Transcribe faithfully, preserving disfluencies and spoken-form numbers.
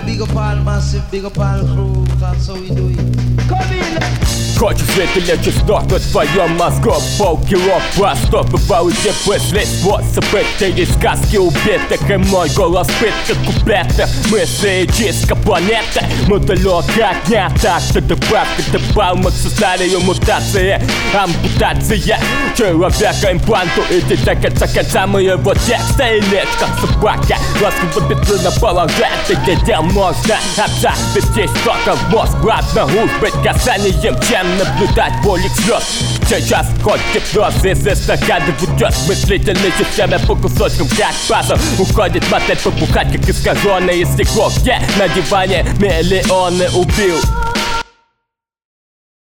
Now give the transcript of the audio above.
big up all massive, big up all crew. That's how we do it. Come in. Хочешь жить или лечь сдохнуть в твоем мозгу? Полкило просто бываете мысли, способы. Через сказки убитых и мой голос битых куплетов. Мысли и чистка планеты. Мы далеко от дня, так что добавка добавок созданию мутации, ампутация человека импланту. И ты так конца конца моего текста и лечь как собака. Ласково бедренно положить, и где можно отставить здесь только в мозг. Ладно, уж быть касанием, чем наблюдать болик слез. Сейчас хоть гипноз из эстакады уйдет мыслительной системе по кусочкам, как пазл. Уходит модель побухать, как искаженное стекло, где на диване миллионы убил.